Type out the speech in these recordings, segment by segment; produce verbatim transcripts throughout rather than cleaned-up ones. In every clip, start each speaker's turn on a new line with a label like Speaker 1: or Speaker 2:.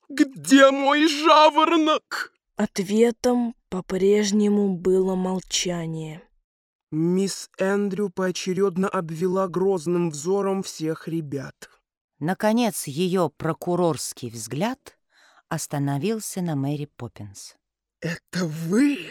Speaker 1: Где мой жаворонок?
Speaker 2: Ответом по-прежнему было молчание.
Speaker 1: Мисс Эндрю поочередно обвела грозным взором всех ребят.
Speaker 3: Наконец, ее прокурорский взгляд остановился на Мэри Поппинс.
Speaker 1: «Это вы?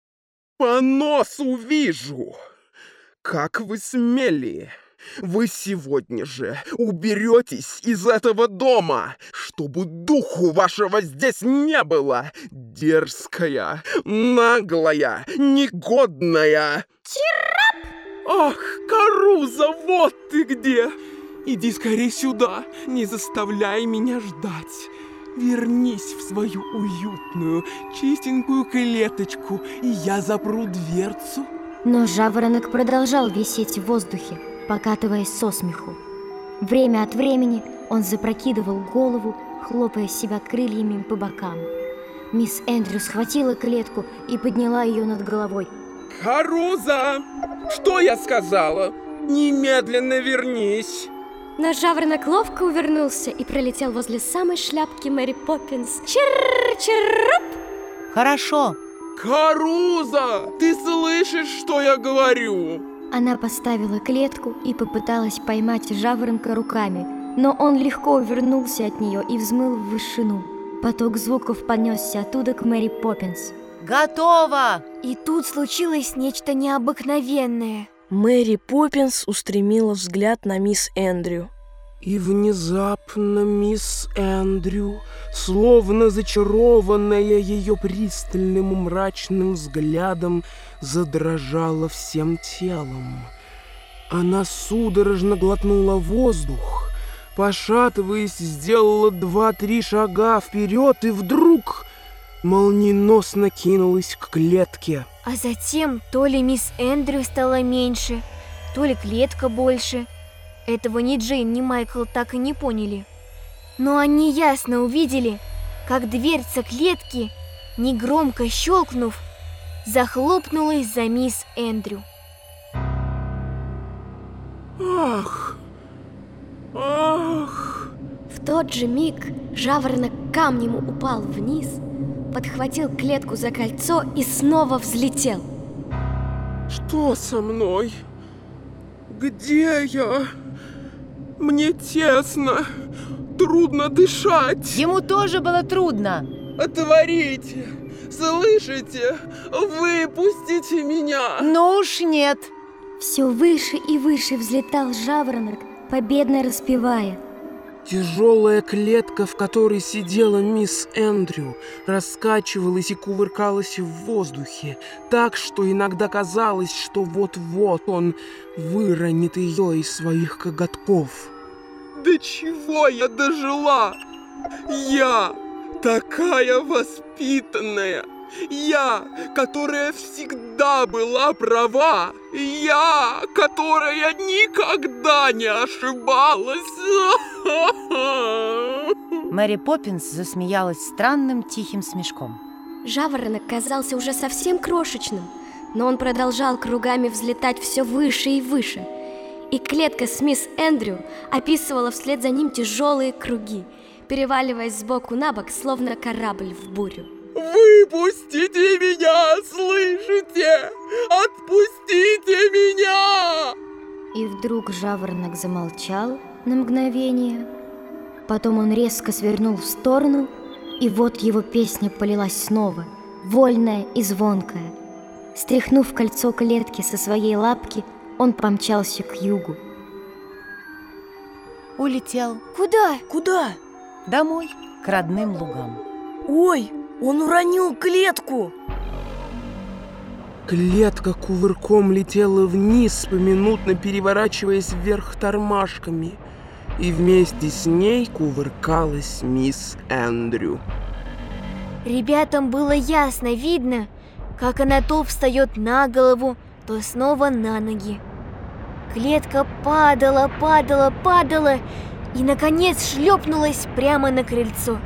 Speaker 1: По носу вижу! Как вы смели! Вы сегодня же уберетесь из этого дома, чтобы духу вашего здесь не было! Дерзкая, наглая, негодная!»
Speaker 4: Чирап!
Speaker 1: «Ах, Каруза, вот ты где! Иди скорее сюда, не заставляй меня ждать. Вернись в свою уютную, чистенькую клеточку, и я запру дверцу».
Speaker 4: Но жаворонок продолжал висеть в воздухе, покатываясь со смеху. Время от времени он запрокидывал голову, хлопая себя крыльями по бокам. Мисс Эндрю схватила клетку и подняла ее над головой.
Speaker 1: «Каруза, что я сказала? Немедленно вернись!»
Speaker 5: Но жаворонок ловко увернулся и пролетел возле самой шляпки Мэри Поппинс. Чир-чирруп!
Speaker 3: Хорошо.
Speaker 1: «Каруза, ты слышишь, что я говорю?»
Speaker 4: Она поставила клетку и попыталась поймать жаворонка руками, но он легко увернулся от нее и взмыл в вышину. Поток звуков понесся оттуда к Мэри Поппинс.
Speaker 3: Готово!
Speaker 6: И тут случилось нечто необыкновенное.
Speaker 2: Мэри Поппинс устремила взгляд на мисс Эндрю.
Speaker 1: И внезапно мисс Эндрю, словно зачарованная ее пристальным мрачным взглядом, задрожала всем телом. Она судорожно глотнула воздух, пошатываясь, сделала два-три шага вперед и вдруг молниеносно кинулась к клетке.
Speaker 6: А затем то ли мисс Эндрю стала меньше, то ли клетка больше. Этого ни Джейн, ни Майкл так и не поняли. Но они ясно увидели, как дверца клетки, негромко щелкнув, захлопнулась за мисс Эндрю.
Speaker 1: Ах! Ах!
Speaker 5: В тот же миг жаворонок камнем упал вниз, подхватил клетку за кольцо и снова взлетел.
Speaker 1: Что со мной? Где я? Мне тесно, трудно дышать.
Speaker 3: Ему тоже было трудно.
Speaker 1: Отворите, слышите? Выпустите меня.
Speaker 3: Ну уж нет.
Speaker 4: Все выше и выше взлетал жаворонок, победно распевая.
Speaker 1: Тяжелая клетка, в которой сидела мисс Эндрю, раскачивалась и кувыркалась в воздухе, так что иногда казалось, что вот-вот он выронит ее из своих коготков. До чего я дожила? Я, такая воспитанная, я, которая всегда была права, я, которая никогда не ошибалась.
Speaker 3: Мэри Поппинс засмеялась странным тихим смешком.
Speaker 5: Жаворонок казался уже совсем крошечным, но он продолжал кругами взлетать все выше и выше. И клетка с мисс Эндрю описывала вслед за ним тяжелые круги, переваливаясь сбоку на бок, словно корабль в бурю.
Speaker 1: Выпустите меня, слышите? Отпустите меня!
Speaker 4: И вдруг жаворонок замолчал на мгновение. Потом он резко свернул в сторону, и вот его песня полилась снова, вольная и звонкая. Стряхнув кольцо клетки со своей лапки, он помчался к югу.
Speaker 3: Улетел.
Speaker 6: Куда?
Speaker 2: Куда?
Speaker 3: Домой, к родным лугам.
Speaker 2: Ой, он уронил клетку!
Speaker 1: Клетка кувырком летела вниз, поминутно переворачиваясь вверх тормашками. И вместе с ней кувыркалась мисс Эндрю.
Speaker 6: Ребятам было ясно видно, как она то встает на голову, то снова на ноги. Клетка падала, падала, падала и, наконец, шлепнулась прямо на крыльцо.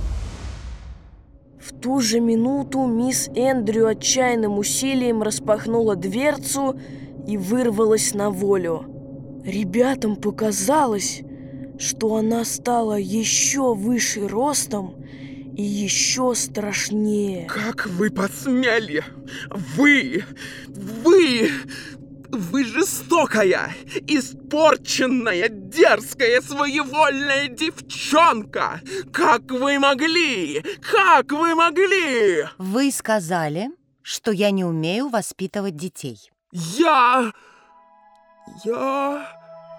Speaker 2: В ту же минуту мисс Эндрю отчаянным усилием распахнула дверцу и вырвалась на волю. Ребятам показалось, что она стала еще выше ростом и еще страшнее.
Speaker 1: Как вы посмели? Вы! Вы! Вы жестокая, испорченная, дерзкая, своевольная девчонка! Как вы могли? Как вы могли?
Speaker 3: Вы сказали, что я не умею воспитывать детей.
Speaker 1: Я... Я...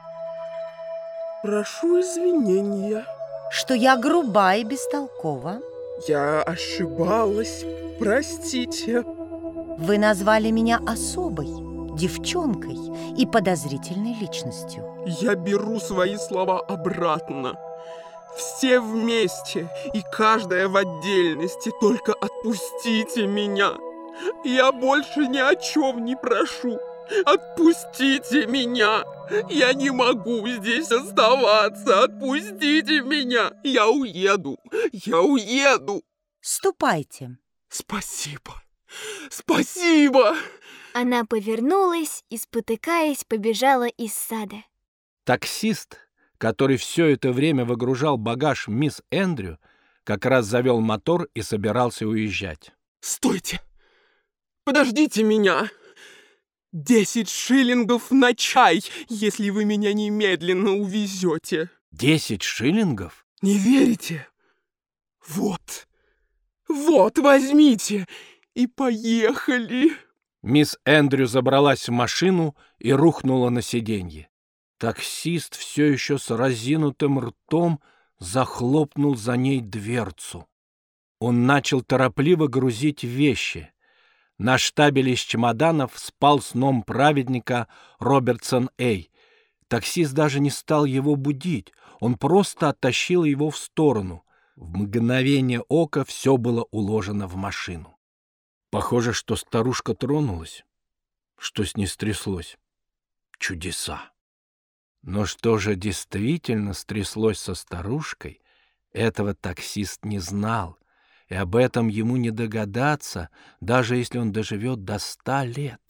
Speaker 1: Прошу извинения.
Speaker 3: Что я груба и бестолкова.
Speaker 1: Я ошибалась. Простите.
Speaker 3: Вы назвали меня особой, девчонкой и подозрительной личностью.
Speaker 1: Я беру свои слова обратно. Все вместе и каждая в отдельности. Только отпустите меня. Я больше ни о чем не прошу. Отпустите меня. Я не могу здесь оставаться. Отпустите меня. Я уеду. Я уеду.
Speaker 3: Ступайте.
Speaker 1: Спасибо. Спасибо.
Speaker 6: Она повернулась и, спотыкаясь, побежала из сада.
Speaker 7: Таксист, который все это время выгружал багаж мисс Эндрю, как раз завел мотор и собирался уезжать.
Speaker 1: Стойте. Подождите меня. Десять шиллингов на чай, если вы меня немедленно увезете.
Speaker 7: Десять шиллингов?
Speaker 1: Не верите? Вот. Вот, возьмите. И поехали.
Speaker 7: Мисс Эндрю забралась в машину и рухнула на сиденье. Таксист все еще с разинутым ртом захлопнул за ней дверцу. Он начал торопливо грузить вещи. На штабеле из чемоданов спал сном праведника Робертсон Эй. Таксист даже не стал его будить, он просто оттащил его в сторону. В мгновение ока все было уложено в машину. Похоже, что старушка тронулась. Что с ней стряслось? Чудеса. Но что же действительно стряслось со старушкой, этого таксист не знал. И об этом ему не догадаться, даже если он доживет до ста лет.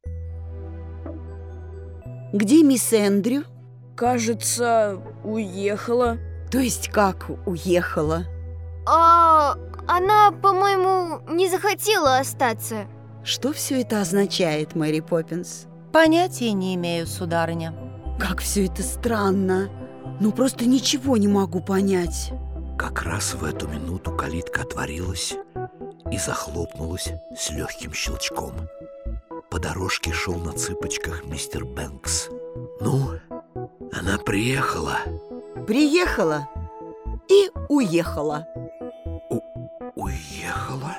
Speaker 8: Где мисс Эндрю?
Speaker 2: Кажется, уехала.
Speaker 8: То есть как уехала?
Speaker 6: А она, по-моему, не захотела остаться.
Speaker 8: Что все это означает, Мэри Поппинс?
Speaker 3: Понятия не имею, сударыня.
Speaker 8: Как все это странно. Ну, просто ничего не могу понять.
Speaker 9: Как раз в эту минуту калитка отворилась и захлопнулась с легким щелчком. По дорожке шел на цыпочках мистер Бэнкс. Ну, она приехала.
Speaker 8: Приехала и уехала.
Speaker 9: У- уехала?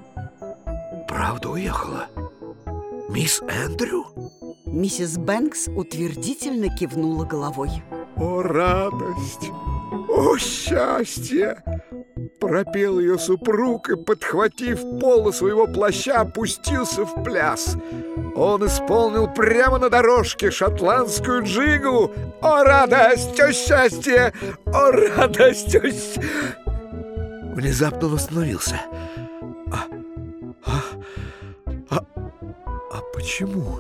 Speaker 9: Правда уехала? Мисс Эндрю?
Speaker 8: Миссис Бэнкс утвердительно кивнула головой.
Speaker 10: О, радость! О, счастье! Пропел ее супруг и, подхватив полы своего плаща, опустился в пляс. Он исполнил прямо на дорожке шотландскую джигу. О, радость! О, счастье! О, радость! О, щ...
Speaker 9: Внезапно он остановился. А, а, а, а почему?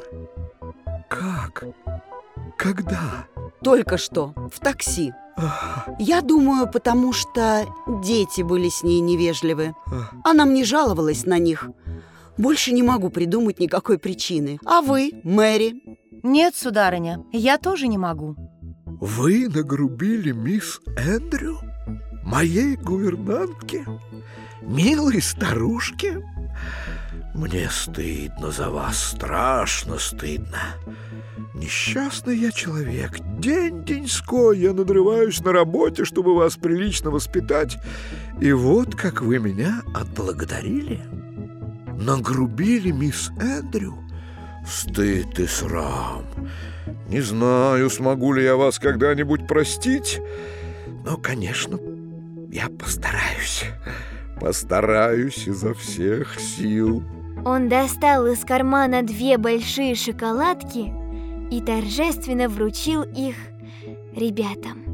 Speaker 9: Как? Когда?
Speaker 8: Только что, в такси. Я думаю, потому что дети были с ней невежливы. Она мне жаловалась на них. Больше не могу придумать никакой причины. А вы, Мэри?
Speaker 3: Нет, сударыня, я тоже не могу.
Speaker 10: Вы нагрубили мисс Эндрю? Моей гувернантке? Милой старушке?
Speaker 9: Мне стыдно за вас, страшно стыдно.
Speaker 10: Несчастный я человек. День-деньской я надрываюсь на работе, чтобы вас прилично воспитать. И вот как вы меня отблагодарили. Нагрубили мисс Эндрю. Стыд и срам. Не знаю, смогу ли я вас когда-нибудь простить. Но, конечно, я постараюсь. Постараюсь изо всех сил.
Speaker 6: Он достал из кармана две большие шоколадки и торжественно вручил их ребятам.